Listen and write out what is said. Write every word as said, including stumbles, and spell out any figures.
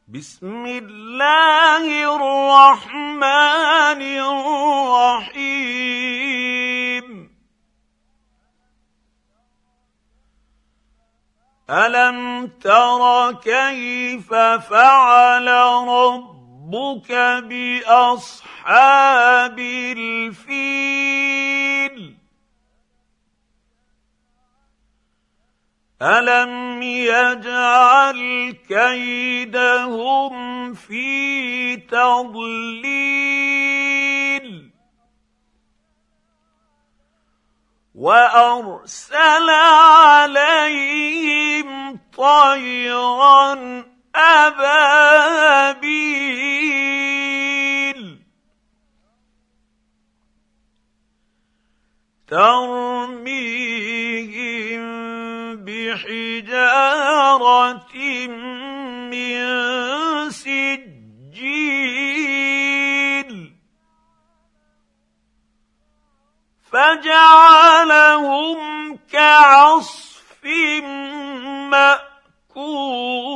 بسم الله الرحمن الرحيم ألم تر كيف فعل ربك بأصحاب الفيل ألم يجعل كيدهم في تضليل وأرسل عليهم طيرا أبابيل ترميهم بحجارة من سجيل فجعلهم كعصف مأكول